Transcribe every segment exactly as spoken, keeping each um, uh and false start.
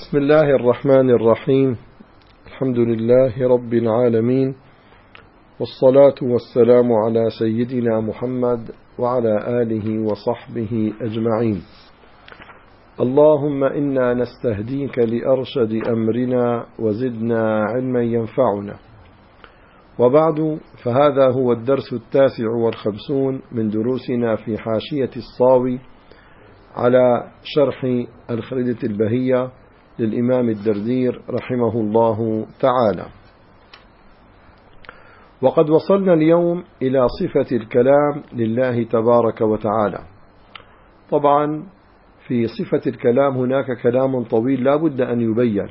بسم الله الرحمن الرحيم. الحمد لله رب العالمين، والصلاة والسلام على سيدنا محمد وعلى آله وصحبه أجمعين. اللهم إنا نستهديك لأرشد أمرنا وزدنا علما ينفعنا. وبعد، فهذا هو الدرس التاسع والخمسون من دروسنا في حاشية الصاوي على شرح الخريدة البهية للإمام الدردير رحمه الله تعالى. وقد وصلنا اليوم إلى صفة الكلام لله تبارك وتعالى. طبعا في صفة الكلام هناك كلام طويل لا بد أن يبين،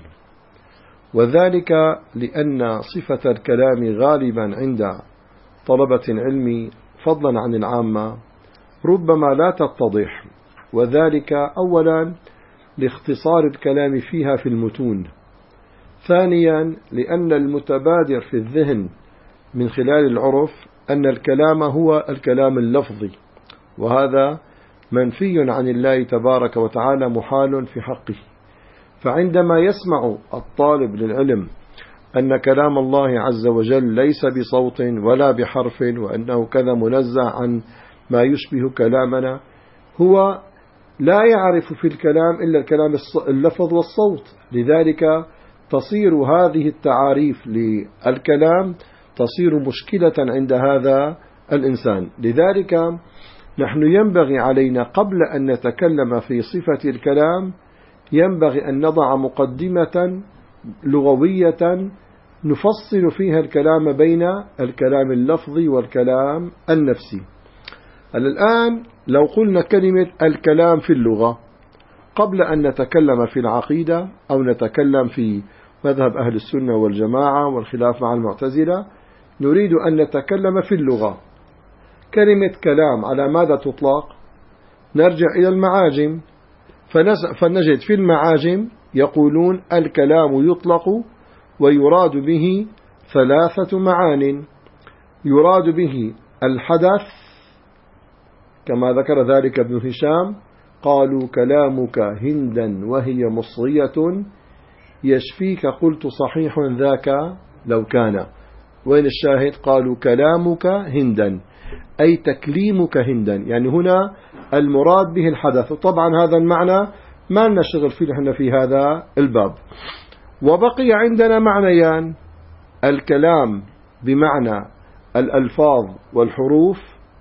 وذلك لأن صفة الكلام غالبا عند طلبة العلم فضلا عن العامة ربما لا تتضح، وذلك أولا لاختصار الكلام فيها في المتون، ثانيا لأن المتبادر في الذهن من خلال العرف أن الكلام هو الكلام اللفظي، وهذا منفي عن الله تبارك وتعالى محال في حقه. فعندما يسمع الطالب للعلم أن كلام الله عز وجل ليس بصوت ولا بحرف، وأنه كذا منزه عن ما يشبه كلامنا، هو لا يعرف في الكلام إلا الكلام اللفظ والصوت، لذلك تصير هذه التعاريف للكلام تصير مشكلة عند هذا الإنسان. لذلك نحن ينبغي علينا قبل أن نتكلم في صفة الكلام ينبغي أن نضع مقدمة لغوية نفصل فيها الكلام بين الكلام اللفظي والكلام النفسي. الآن لو قلنا كلمة الكلام في اللغة قبل أن نتكلم في العقيدة أو نتكلم في مذهب أهل السنة والجماعة والخلاف مع المعتزلة، نريد أن نتكلم في اللغة. كلمة كلام على ماذا تطلق؟ نرجع إلى المعاجم فنجد في المعاجم يقولون الكلام يطلق ويراد به ثلاثة معان. يراد به الحدث كما ذكر ذلك ابن هشام، قالوا كلامك هندا وهي مصرية يشفيك، قلت صحيح ذاك لو كان. وين الشاهد؟ قالوا كلامك هندا أي تكليمك هندا، يعني هنا المراد به الحدث. وطبعا هذا المعنى ما نشغل فيه نحن في هذا الباب. وبقي عندنا معنيان: الكلام بمعنى الألفاظ والحروف،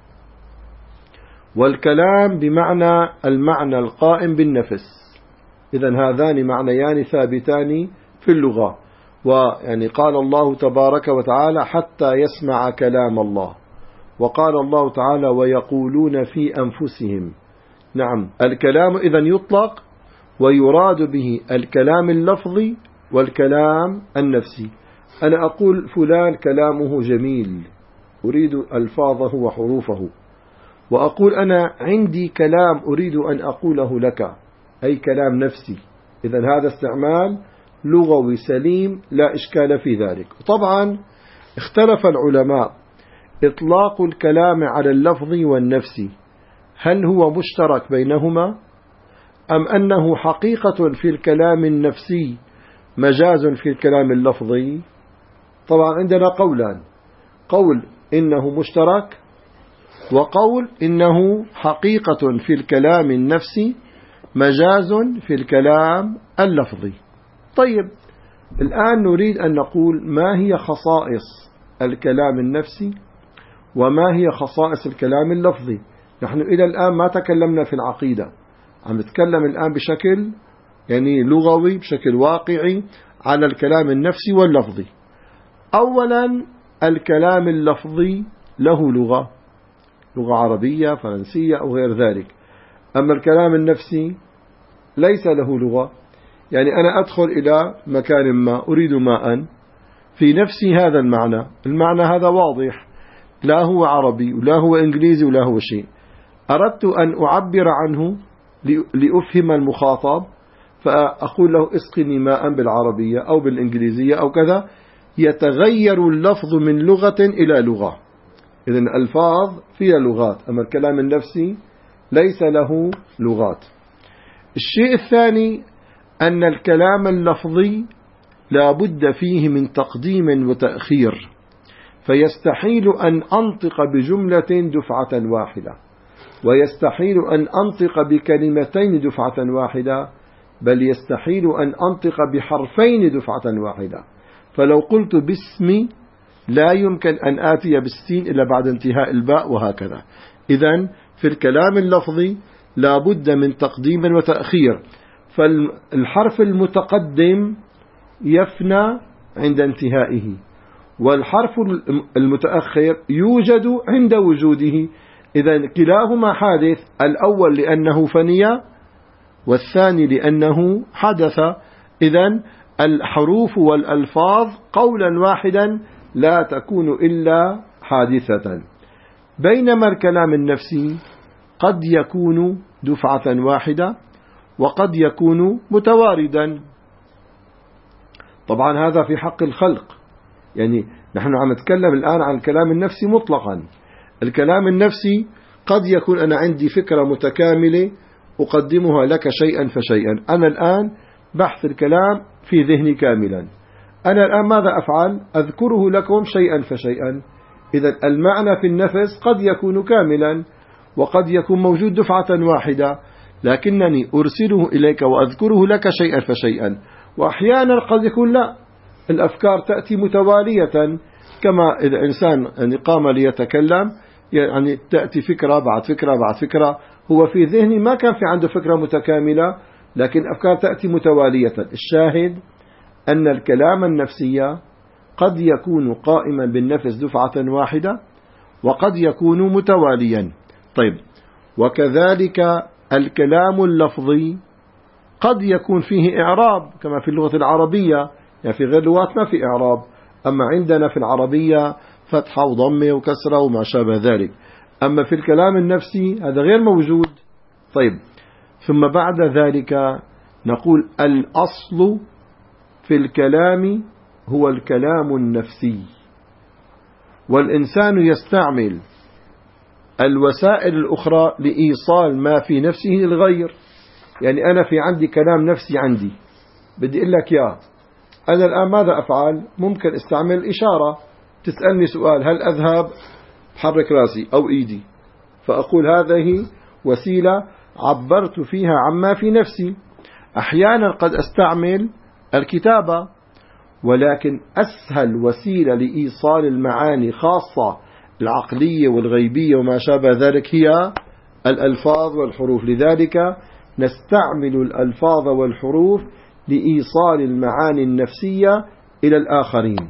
والكلام بمعنى المعنى القائم بالنفس. إذن هذان معنيان ثابتان في اللغة. ويعني قال الله تبارك وتعالى حتى يسمع كلام الله، وقال الله تعالى ويقولون في أنفسهم. نعم، الكلام إذن يطلق ويراد به الكلام اللفظي والكلام النفسي. أنا أقول فلان كلامه جميل، أريد ألفاظه وحروفه، وأقول أنا عندي كلام أريد أن أقوله لك، أي كلام نفسي. إذن هذا استعمال لغوي سليم لا إشكال في ذلك. طبعا اختلف العلماء إطلاق الكلام على اللفظي والنفسي، هل هو مشترك بينهما أم أنه حقيقة في الكلام النفسي مجاز في الكلام اللفظي؟ طبعا عندنا قولان: قول إنه مشترك، وقول إنه حقيقة في الكلام النفسي مجاز في الكلام اللفظي. طيب، الآن نريد أن نقول ما هي خصائص الكلام النفسي وما هي خصائص الكلام اللفظي. نحن إلى الآن ما تكلمنا في العقيدة، عم نتكلم الآن بشكل يعني لغوي بشكل واقعي على الكلام النفسي واللفظي. أولا، الكلام اللفظي له لغة، لغة عربية فرنسية أو غير ذلك. أما الكلام النفسي ليس له لغة، يعني أنا أدخل إلى مكان ما أريد ماء، في نفسي هذا المعنى، المعنى هذا واضح، لا هو عربي ولا هو إنجليزي ولا هو شيء. أردت أن أعبر عنه لأفهم المخاطب، فأقول له اسقني ماء بالعربية أو بالإنجليزية أو كذا، يتغير اللفظ من لغة إلى لغة. إذن الألفاظ فيها لغات، أما الكلام النفسي ليس له لغات. الشيء الثاني أن الكلام اللفظي لا بد فيه من تقديم وتأخير، فيستحيل أن أنطق بجملة دفعة واحدة، ويستحيل أن أنطق بكلمتين دفعة واحدة، بل يستحيل أن أنطق بحرفين دفعة واحدة. فلو قلت باسمي لا يمكن أن آتي بالسين إلا بعد انتهاء الباء، وهكذا. إذن في الكلام اللفظي لا بد من تقديم وتأخير، فالحرف المتقدم يفنى عند انتهائه، والحرف المتأخر يوجد عند وجوده. إذن كلاهما حادث، الأول لأنه فني والثاني لأنه حدث. إذن الحروف والألفاظ قولا واحدا لا تكون إلا حادثة، بينما الكلام النفسي قد يكون دفعة واحدة وقد يكون متواردا. طبعا هذا في حق الخلق، يعني نحن عم نتكلم الآن عن الكلام النفسي مطلقا. الكلام النفسي قد يكون أنا عندي فكرة متكاملة أقدمها لك شيئا فشيئا. أنا الآن بحث الكلام في ذهني كاملا، أنا الآن ماذا أفعل؟ أذكره لكم شيئا فشيئا. إذا المعنى في النفس قد يكون كاملا وقد يكون موجود دفعة واحدة، لكنني أرسله إليك وأذكره لك شيئا فشيئا. وأحيانا قد يكون لا، الأفكار تأتي متوالية، كما إذا إنسان يعني قام ليتكلم، يعني تأتي فكرة بعد فكرة بعد فكرة، هو في ذهني ما كان في عنده فكرة متكاملة، لكن أفكار تأتي متوالية. الشاهد أن الكلام النفسي قد يكون قائما بالنفس دفعة واحدة وقد يكون متواليا. طيب، وكذلك الكلام اللفظي قد يكون فيه إعراب كما في اللغة العربية، يعني في غير اللغات ما في إعراب، أما عندنا في العربية فتحة وضمة وكسرة وما شابه ذلك. أما في الكلام النفسي هذا غير موجود. طيب، ثم بعد ذلك نقول الأصل في الكلام هو الكلام النفسي، والإنسان يستعمل الوسائل الأخرى لإيصال ما في نفسه للغير. يعني أنا في عندي كلام نفسي، عندي بدي أقول لك يا أنا الآن ماذا أفعل؟ ممكن استعمل إشارة، تسألني سؤال هل أذهب؟ حرك راسي أو إيدي، فأقول هذه وسيلة عبرت فيها عما في نفسي. أحيانا قد أستعمل الكتابة، ولكن أسهل وسيلة لإيصال المعاني خاصة العقلية والغيبية وما شابه ذلك هي الألفاظ والحروف. لذلك نستعمل الألفاظ والحروف لإيصال المعاني النفسية إلى الآخرين.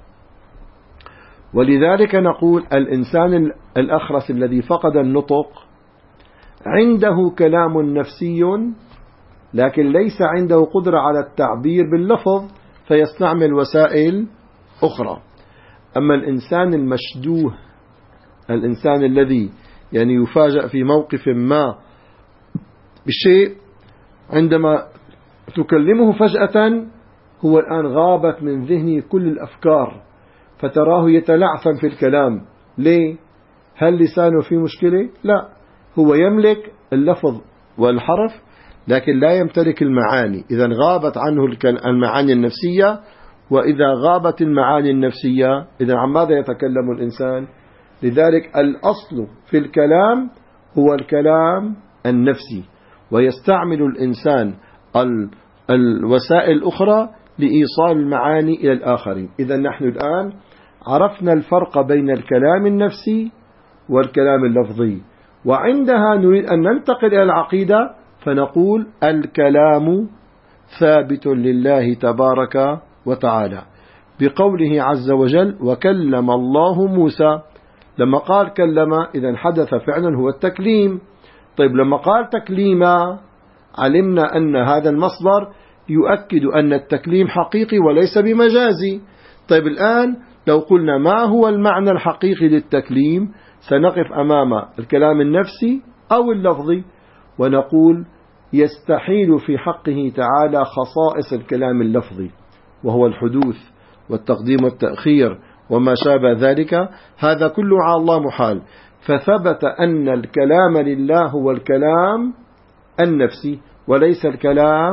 ولذلك نقول الإنسان الأخرس الذي فقد النطق عنده كلام نفسي، لكن ليس عنده قدرة على التعبير باللفظ، فيستعمل وسائل أخرى. أما الإنسان المشدوه، الإنسان الذي يعني يفاجأ في موقف ما بشيء، عندما تكلمه فجأة هو الآن غابت من ذهنه كل الأفكار، فتراه يتلعثم في الكلام. ليه؟ هل لسانه فيه مشكلة؟ لا، هو يملك اللفظ والحرف لكن لا يمتلك المعاني. إذا غابت عنه المعاني النفسية، وإذا غابت المعاني النفسية إذا عن ماذا يتكلم الإنسان؟ لذلك الأصل في الكلام هو الكلام النفسي، ويستعمل الإنسان الوسائل الأخرى لإيصال المعاني إلى الآخرين. إذا نحن الآن عرفنا الفرق بين الكلام النفسي والكلام اللفظي، وعندها نريد أن ننتقل إلى العقيدة، فنقول الكلام ثابت لله تبارك وتعالى بقوله عز وجل وكلم الله موسى. لما قال كلم إذا حدث فعلا هو التكليم. طيب، لما قال تكليما علمنا أن هذا المصدر يؤكد أن التكليم حقيقي وليس بمجازي. طيب، الآن لو قلنا ما هو المعنى الحقيقي للتكليم سنقف أمام الكلام النفسي أو اللفظي، ونقول يستحيل في حقه تعالى خصائص الكلام اللفظي، وهو الحدوث والتقديم والتأخير وما شابه ذلك، هذا كله على الله محال. فثبت أن الكلام لله هو الكلام النفسي وليس الكلام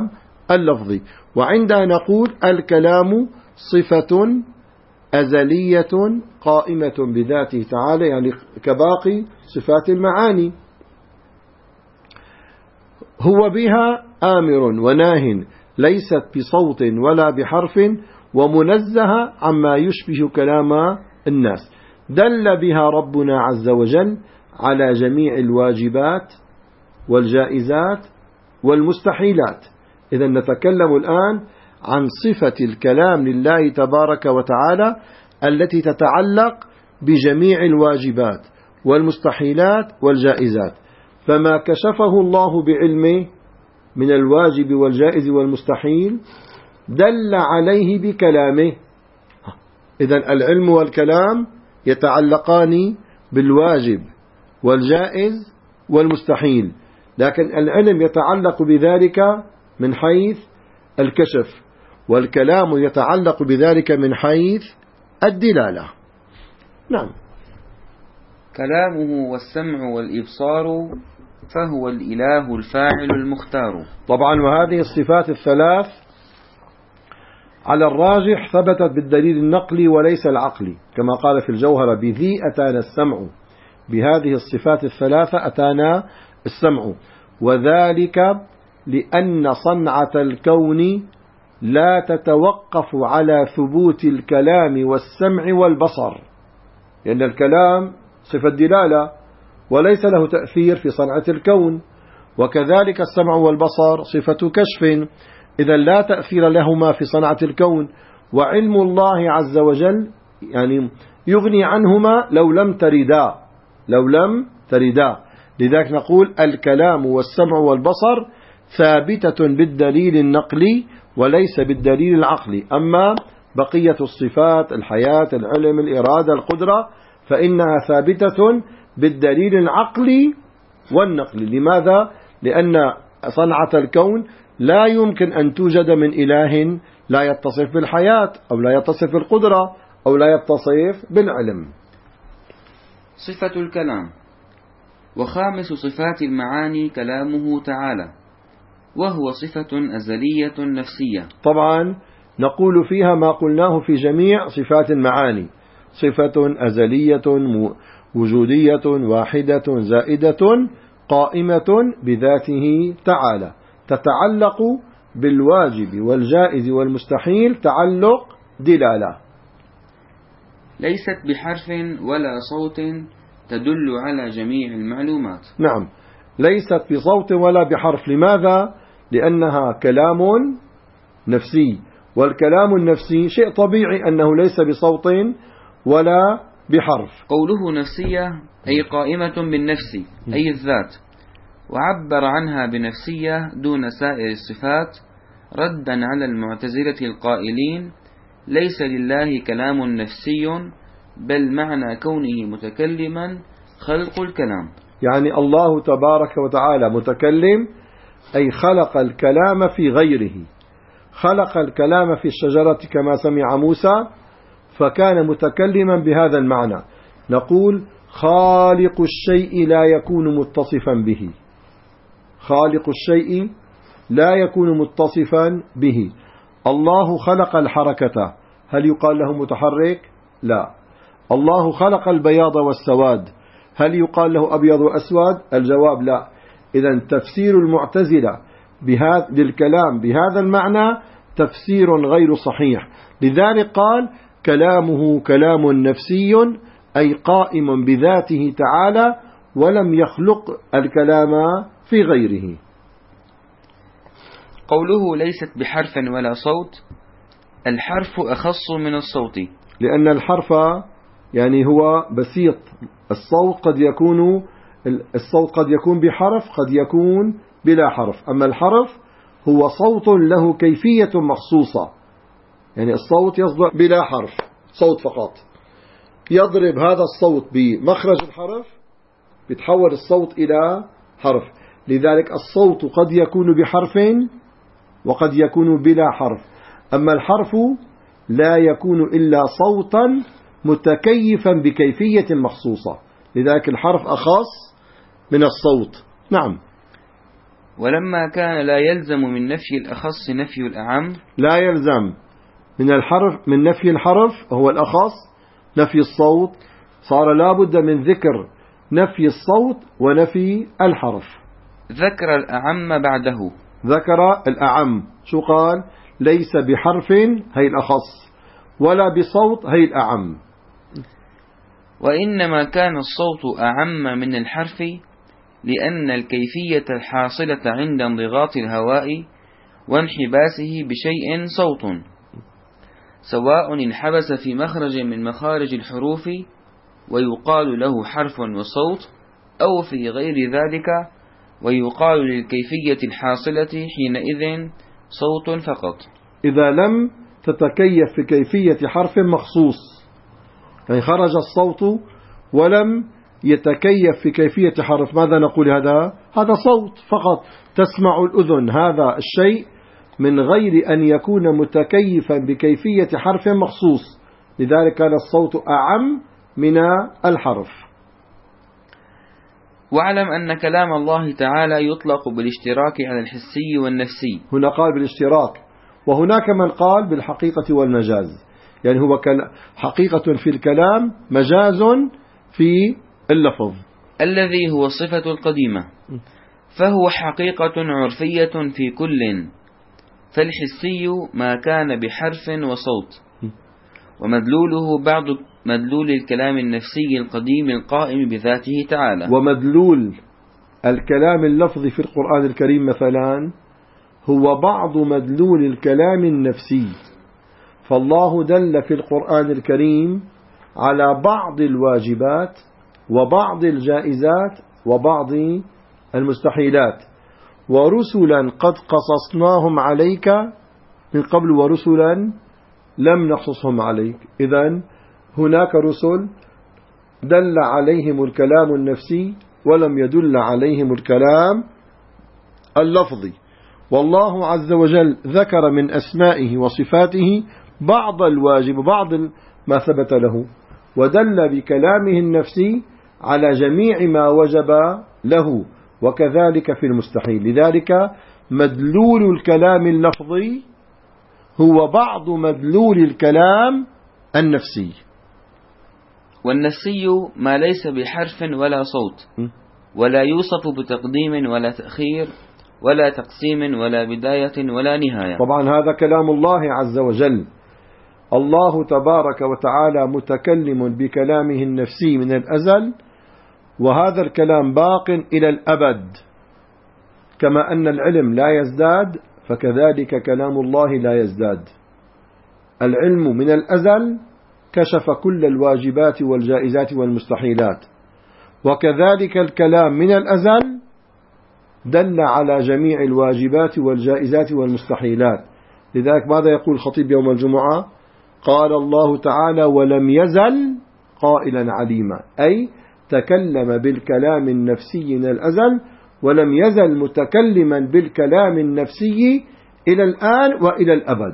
اللفظي. وعندها نقول الكلام صفة أزلية قائمة بذاته تعالى، يعني كباقي صفات المعاني، هو بها آمر وناه، ليست بصوت ولا بحرف، ومنزه عما يشبه كلام الناس. دل بها ربنا عز وجل على جميع الواجبات والجائزات والمستحيلات. إذا نتكلم الآن عن صفة الكلام لله تبارك وتعالى التي تتعلق بجميع الواجبات والمستحيلات والجائزات. فما كشفه الله بعلمه من الواجب والجائز والمستحيل دل عليه بكلامه. إذن العلم والكلام يتعلقان بالواجب والجائز والمستحيل، لكن العلم يتعلق بذلك من حيث الكشف، والكلام يتعلق بذلك من حيث الدلالة. نعم. كلامه والسمع والإبصار فهو الإله الفاعل المختار. طبعا وهذه الصفات الثلاث على الراجح ثبتت بالدليل النقلي وليس العقلي، كما قال في الجوهرة: بذي أتانا السمع، بهذه الصفات الثلاثة أتانا السمع، وذلك لأن صنعة الكون لا تتوقف على ثبوت الكلام والسمع والبصر، لأن الكلام صفة دلالة وليس له تأثير في صنعة الكون، وكذلك السمع والبصر صفة كشف، إذا لا تأثير لهما في صنعة الكون. وعلم الله عز وجل يعني يغني عنهما لو لم تردا لو لم تردا لذلك نقول الكلام والسمع والبصر ثابتة بالدليل النقلي وليس بالدليل العقلي. أما بقية الصفات، الحياة، العلم، الإرادة، القدرة، فإنها ثابتة بالدليل العقلي والنقلي. لماذا؟ لأن صنعة الكون لا يمكن أن توجد من إله لا يتصف بالحياة أو لا يتصف بالقدرة أو لا يتصف بالعلم. صفة الكلام. وخامس صفات المعاني كلامه تعالى، وهو صفة أزلية نفسية. طبعا نقول فيها ما قلناه في جميع صفات المعاني: صفة أزلية وجودية واحدة زائدة قائمة بذاته تعالى، تتعلق بالواجب والجائز والمستحيل تعلق دلالة. ليست بحرف ولا صوت تدل على جميع المعلومات. نعم، ليست بصوت ولا بحرف. لماذا؟ لأنها كلام نفسي، والكلام النفسي شيء طبيعي أنه ليس بصوت ولا بحرف. قوله نفسية أي قائمة بالنفس أي الذات، وعبر عنها بنفسية دون سائر الصفات ردا على المعتزلة القائلين ليس لله كلام نفسي بل معنى كونه متكلما خلق الكلام. يعني الله تبارك وتعالى متكلم، أي خلق الكلام في غيره، خلق الكلام في الشجرة كما سمع موسى فكان متكلما بهذا المعنى. نقول خالق الشيء لا يكون متصفا به، خالق الشيء لا يكون متصفا به. الله خلق الحركة، هل يقال له متحرك؟ لا. الله خلق البياض والسواد، هل يقال له أبيض وأسود؟ الجواب لا. إذن تفسير المعتزلة بهذا للكلام بهذا المعنى تفسير غير صحيح. لذلك قال كلامه كلام نفسي أي قائم بذاته تعالى ولم يخلق الكلام في غيره. قوله ليست بحرف ولا صوت، الحرف أخص من الصوت، لأن الحرف يعني هو بسيط، الصوت قد يكون الصوت قد يكون بحرف قد يكون بلا حرف، أما الحرف هو صوت له كيفية مخصوصة، يعني الصوت يصدر بلا حرف، صوت فقط، يضرب هذا الصوت بمخرج الحرف بيتحول الصوت إلى حرف. لذلك الصوت قد يكون بحرف وقد يكون بلا حرف، أما الحرف لا يكون إلا صوتا متكيفا بكيفية مخصوصة، لذلك الحرف أخص من الصوت. نعم. ولما كان لا يلزم من نفي الأخص نفي الأعم، لا يلزم من الحرف من نفي الحرف هو الأخص نفي الصوت، صار لا بد من ذكر نفي الصوت ونفي الحرف. ذكر الأعم بعده. ذكر الأعم، شو قال؟ ليس بحرف هي الأخص ولا بصوت هي الأعم. وإنما كان الصوت أعم من الحرف لأن الكيفية الحاصلة عند انضغاط الهواء وانحباسه بشيء صوت، سواء انحبس في مخرج من مخارج الحروف ويقال له حرف وصوت، أو في غير ذلك ويقال للكيفية الحاصلة حينئذ صوت فقط. إذا لم تتكيف في كيفية حرف مخصوص، يعني خرج الصوت ولم يتكيف في كيفية حرف، ماذا نقول؟ هذا هذا صوت فقط، تسمع الأذن هذا الشيء من غير أن يكون متكيفا بكيفية حرف مخصوص، لذلك كان الصوت أعم من الحرف. واعلم أن كلام الله تعالى يطلق بالاشتراك على الحسي والنفسي. هنا قال بالاشتراك، وهناك من قال بالحقيقة والمجاز، يعني هو حقيقة في الكلام، مجاز في اللفظ، الذي هو الصفة القديمة، فهو حقيقة عرفية في كل، فالحسي ما كان بحرف وصوت، ومدلوله بعض مدلول الكلام النفسي القديم القائم بذاته تعالى. ومدلول الكلام اللفظي في القرآن الكريم مثلا هو بعض مدلول الكلام النفسي، فالله دل في القرآن الكريم على بعض الواجبات وبعض الجائزات وبعض المستحيلات، ورسلا قد قصصناهم عليك من قبل ورسلا لم نقصصهم عليك. إذن هناك رسل دل عليهم الكلام النفسي ولم يدل عليهم الكلام اللفظي، والله عز وجل ذكر من أسمائه وصفاته بعض الواجب بعض ما ثبت له، ودل بكلامه النفسي على جميع ما وجب له، وكذلك في المستحيل. لذلك مدلول الكلام اللفظي هو بعض مدلول الكلام النفسي. والنفسي ما ليس بحرف ولا صوت، ولا يوصف بتقديم ولا تأخير ولا تقسيم ولا بداية ولا نهاية. طبعا هذا كلام الله عز وجل، الله تبارك وتعالى متكلم بكلامه النفسي من الأزل، وهذا الكلام باق إلى الأبد، كما أن العلم لا يزداد فكذلك كلام الله لا يزداد. العلم من الأزل كشف كل الواجبات والجائزات والمستحيلات، وكذلك الكلام من الأزل دل على جميع الواجبات والجائزات والمستحيلات. لذلك ماذا يقول الخطيب يوم الجمعة؟ قال الله تعالى: ولم يزل قائلا عليما، أي تكلم بالكلام النفسي من الأزل ولم يزل متكلما بالكلام النفسي إلى الآن وإلى الأبد.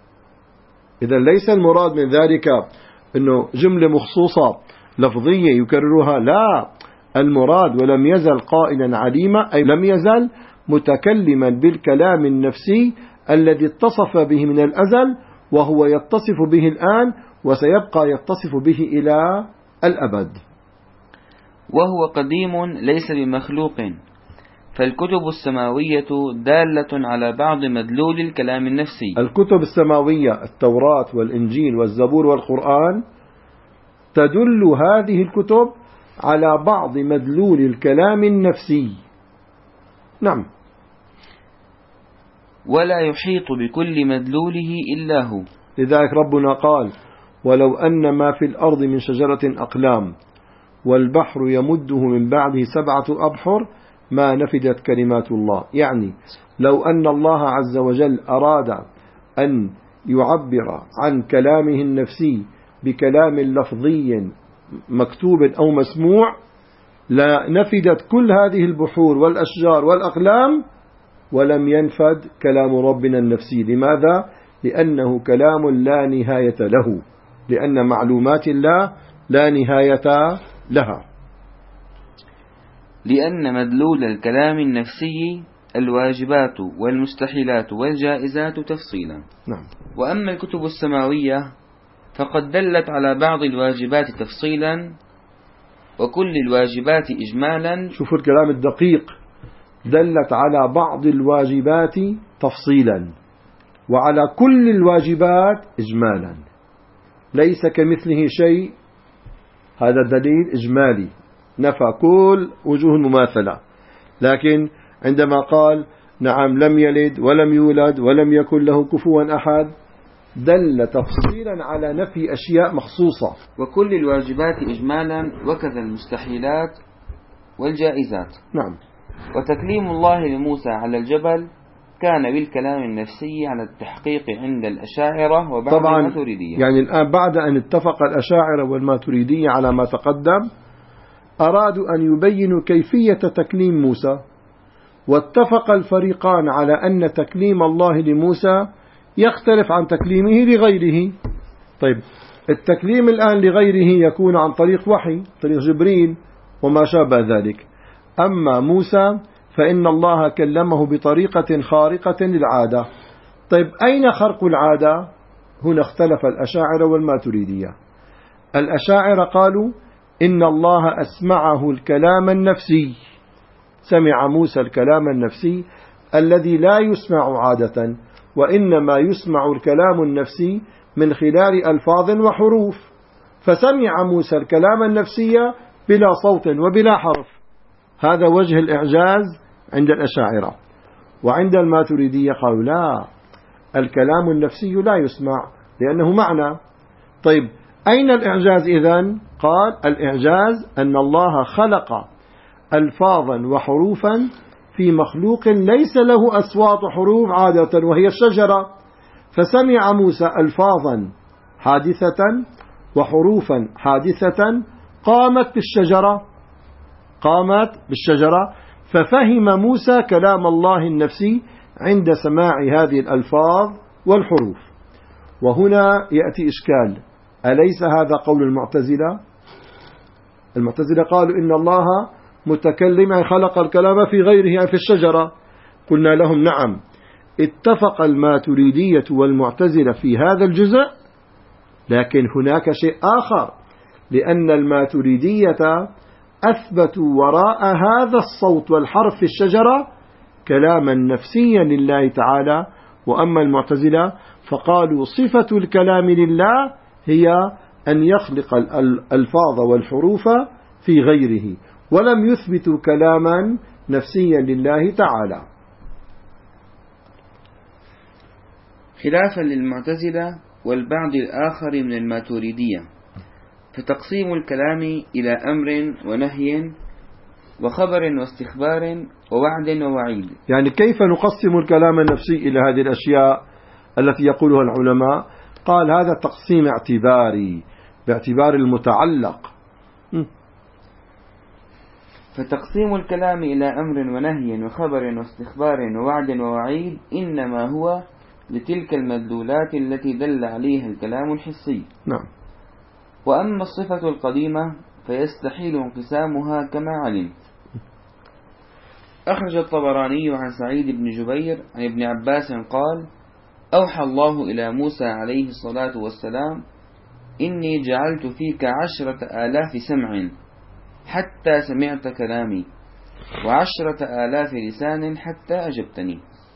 إذا ليس المراد من ذلك أنه جملة مخصوصة لفظية يكررها، لا، المراد ولم يزل قائلا عليما أي لم يزل متكلما بالكلام النفسي الذي اتصف به من الأزل، وهو يتصف به الآن وسيبقى يتصف به إلى الأبد. وهو قديم ليس بمخلوق، فالكتب السماوية دالة على بعض مدلول الكلام النفسي. الكتب السماوية التوراة والإنجيل والزبور والقرآن تدل هذه الكتب على بعض مدلول الكلام النفسي. نعم. ولا يحيط بكل مدلوله إلا هو. لذلك ربنا قال: ولو أن ما في الأرض من شجرة أقلام والبحر يمده من بعده سبعة أبحر ما نفدت كلمات الله. يعني لو أن الله عز وجل أراد أن يعبر عن كلامه النفسي بكلام لفظي مكتوب أو مسموع لا نفدت كل هذه البحور والأشجار والأقلام ولم ينفد كلام ربنا النفسي. لماذا؟ لأنه كلام لا نهاية له، لأن معلومات الله لا نهاية لها. لأن مدلول الكلام النفسي الواجبات والمستحيلات والجائزات تفصيلا. نعم. وأما الكتب السماوية فقد دلت على بعض الواجبات تفصيلا وكل الواجبات إجمالا. شوفوا الكلام الدقيق، دلت على بعض الواجبات تفصيلا وعلى كل الواجبات إجمالا، ليس كمثله شيء، هذا دليل إجمالي نفى كل وجوه المماثلة. لكن عندما قال نعم لم يلد ولم يولد ولم يكن له كفوا أحد، دل تفصيلا على نفي أشياء مخصوصة. وكل الواجبات إجمالا وكذا المستحيلات والجائزات. نعم. وتكليم الله لموسى على الجبل كان بالكلام النفسي على التحقيق عند الأشاعرة وبعض طبعا الماتريدية. يعني الآن بعد أن اتفق الأشاعرة والماتريدية على ما تقدم، أرادوا أن يبينوا كيفية تكليم موسى، واتفق الفريقان على أن تكليم الله لموسى يختلف عن تكليمه لغيره. طيب التكليم الآن لغيره يكون عن طريق وحي، طريق جبريل وما شابه ذلك. أما موسى فإن الله كلمه بطريقة خارقة للعادة. طيب أين خرق العادة؟ هنا اختلف الأشاعرة والماتريدية. الأشاعرة قالوا إن الله أسمعه الكلام النفسي، سمع موسى الكلام النفسي الذي لا يسمع عادة، وإنما يسمع الكلام النفسي من خلال ألفاظ وحروف، فسمع موسى الكلام النفسي بلا صوت وبلا حرف. هذا وجه الإعجاز عند الأشاعرة. وعند الماتريدية قالوا لا، الكلام النفسي لا يسمع لأنه معنى. طيب أين الإعجاز إذن؟ قال الإعجاز أن الله خلق ألفاظا وحروفا في مخلوق ليس له أصوات حروف عادة وهي الشجرة، فسمع موسى ألفاظا حادثة وحروفا حادثة قامت بالشجرة قامت بالشجرة ففهم موسى كلام الله النفسي عند سماع هذه الألفاظ والحروف. وهنا يأتي إشكال، أليس هذا قول المعتزلة؟ المعتزلة قالوا إن الله متكلم خلق الكلام في غيره في الشجرة. قلنا لهم نعم، اتفق الماتريدية والمعتزلة في هذا الجزء، لكن هناك شيء آخر، لأن الماتريدية أثبتوا وراء هذا الصوت والحرف في الشجرة كلاما نفسيا لله تعالى. وأما المعتزلة فقالوا صفة الكلام لله هي أن يخلق الألفاظ والحروف في غيره، ولم يثبتوا كلاما نفسيا لله تعالى. خلافا للمعتزلة والبعض الآخر من الماتريدية، فتقسيم الكلام إلى أمر ونهي وخبر واستخبار ووعد ووعيد. يعني كيف نقسم الكلام النفسي إلى هذه الأشياء التي يقولها العلماء؟ قال هذا تقسيم اعتباري باعتبار المتعلق. فتقسيم الكلام إلى أمر ونهي وخبر واستخبار ووعد ووعيد إنما هو لتلك المدلولات التي دل عليها الكلام الحسي. نعم. وأما الصفة القديمة فيستحيل انقسامها كما علمت. أخرج الطبراني عن سعيد بن جبير عن ابن عباس قال: أوحى الله إلى موسى عليه الصلاة والسلام: إني جعلت فيك عشرة آلاف سمع حتى سمعت كلامي، وعشرة آلاف لسان حتى أجبتني.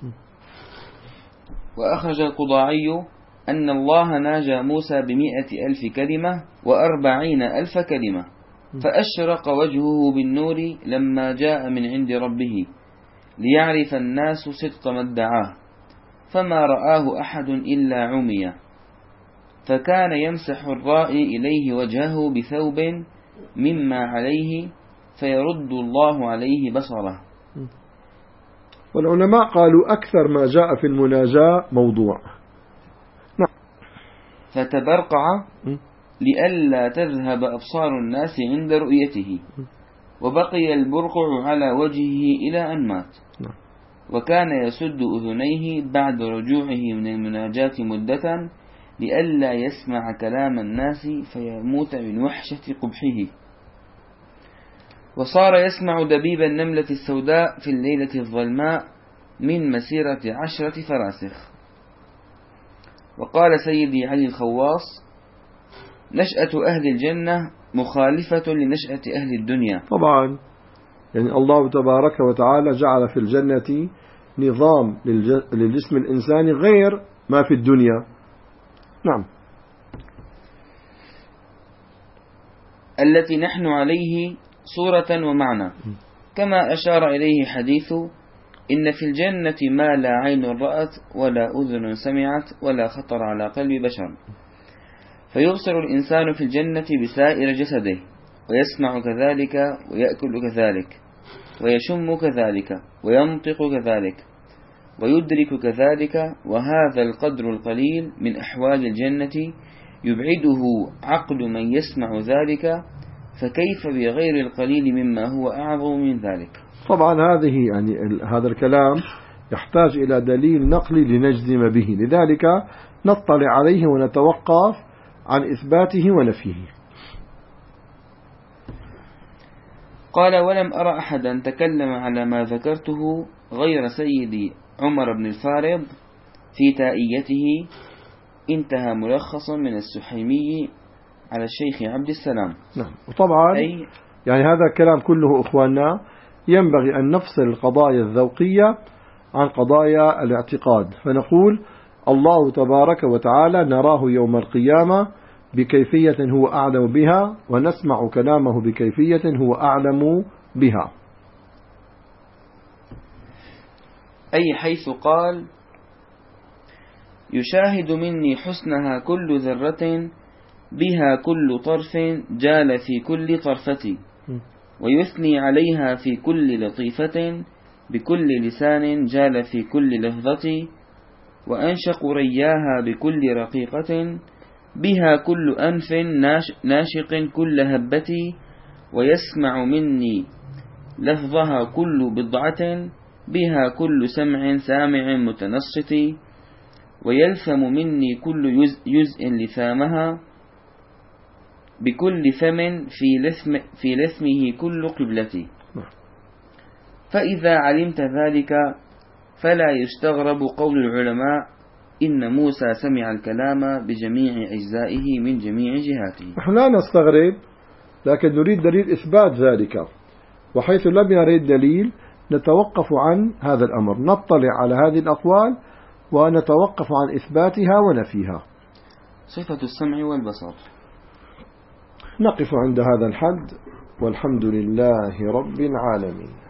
وأخرج القضاعي أن الله ناجى موسى بمئة ألف كلمة وأربعين ألف كلمة، فأشرق وجهه بالنور لما جاء من عند ربه ليعرف الناس صدق ما ادعاه، فما رآه أحد إلا عمي، فكان يمسح الرائي إليه وجهه بثوب مما عليه فيرد الله عليه بصره. والعلماء قالوا أكثر ما جاء في المناجاة موضوع. نعم. فتبرقع لئلا تذهب أبصار الناس عند رؤيته، وبقي البرقع على وجهه إلى أن مات. وكان يسد أذنيه بعد رجوعه من المناجاة مدة لئلا يسمع كلام الناس فيموت من وحشة قبحه. وصار يسمع دبيب النملة السوداء في الليلة الظلماء من مسيرة عشرة فراسخ. وقال سيدي علي الخواص: نشأة أهل الجنة مخالفة لنشأة أهل الدنيا. طبعا يعني الله تبارك وتعالى جعل في الجنة نظام للجسم الإنساني غير ما في الدنيا. نعم. التي نحن عليه صورة ومعنى، كما أشار إليه حديث: إن في الجنة ما لا عين رأت ولا أذن سمعت ولا خطر على قلب بشر. فيبصر الإنسان في الجنة بسائر جسده، ويسمع كذلك، ويأكل كذلك، ويشم كذلك، وينطق كذلك، ويدرك كذلك. وهذا القدر القليل من أحوال الجنة يبعده عقل من يسمع ذلك، فكيف بغير القليل مما هو أعظم من ذلك؟ طبعا هذه يعني هذا الكلام يحتاج إلى دليل نقلي لنجزم به، لذلك نطلع عليه ونتوقف عن إثباته ونفيه. قال: ولم أرى أحدا تكلم على ما ذكرته غير سيدي عمر بن الفارض في تائيته. انتهى ملخص من السحيمي على الشيخ عبد السلام. نعم. وطبعا يعني هذا الكلام كله أخواننا ينبغي أن نفصل القضايا الذوقية عن قضايا الاعتقاد، فنقول الله تبارك وتعالى نراه يوم القيامة بكيفية هو أعلم بها، ونسمع كلامه بكيفية هو أعلم بها. أي حيث قال: يشاهد مني حسنها كل ذرة، بها كل طرف جال في كل طرفة، ويثني عليها في كل لطيفة، بكل لسان جال في كل لفظة، وأنشق رياها بكل رقيقة، بها كل أنف ناشق كل هبة، ويسمع مني لفظها كل بضعة، بها كل سمع سامع متنصت، ويلثم مني كل جزء لثامها، بكل فم في لثم في لثمه كل قبلة. فإذا علمت ذلك فلا يستغرب قول العلماء: إن موسى سمع الكلام بجميع أجزائه من جميع جهاته. نحن لا نستغرب، لكن نريد دليل إثبات ذلك، وحيث لم يرد دليل نتوقف عن هذا الأمر، نطلع على هذه الأقوال ونتوقف عن إثباتها ونفيها. صفة السمع والبصر. نقف عند هذا الحد، والحمد لله رب العالمين.